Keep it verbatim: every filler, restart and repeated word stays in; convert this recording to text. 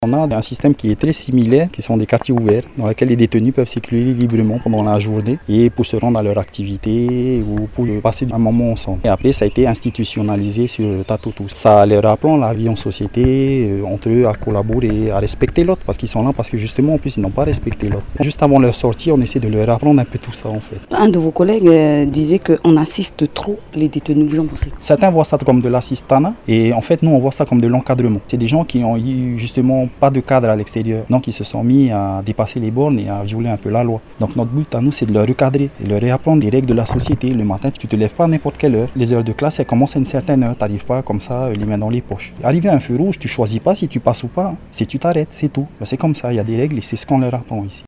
On a un système qui est très similaire, qui sont des quartiers ouverts, dans lesquels les détenus peuvent circuler librement pendant la journée et pour se rendre à leur activité ou pour passer un moment ensemble. Et après, ça a été institutionnalisé sur le tas de tous. Ça leur apprend la vie en société, entre eux, à collaborer, à respecter l'autre, parce qu'ils sont là, parce que justement, en plus, ils n'ont pas respecté l'autre. Juste avant leur sortie, on essaie de leur apprendre un peu tout ça, en fait. Un de vos collègues euh, disait qu'on assiste trop les détenus. Vous en pensez quoi? Certains voient ça comme de l'assistanat et en fait, nous, on voit ça comme de l'encadrement. C'est des gens qui ont eu justement pas de cadre à l'extérieur. Donc ils se sont mis à dépasser les bornes et à violer un peu la loi. Donc notre but à nous, c'est de leur recadrer et leur réapprendre les règles de la société. Le matin, tu te lèves pas à n'importe quelle heure. Les heures de classe, elles commencent à une certaine heure. Tu n'arrives pas comme ça, les mains dans les poches. Arrivé à un feu rouge, tu choisis pas si tu passes ou pas. Si tu t'arrêtes, c'est tout. C'est comme ça, il y a des règles et c'est ce qu'on leur apprend ici.